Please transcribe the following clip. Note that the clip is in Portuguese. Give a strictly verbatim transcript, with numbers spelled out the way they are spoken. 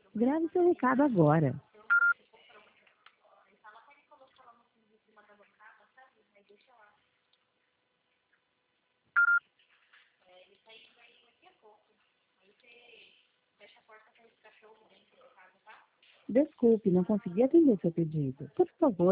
Grave seu recado agora. Desculpe, não consegui atender seu pedido. Por favor,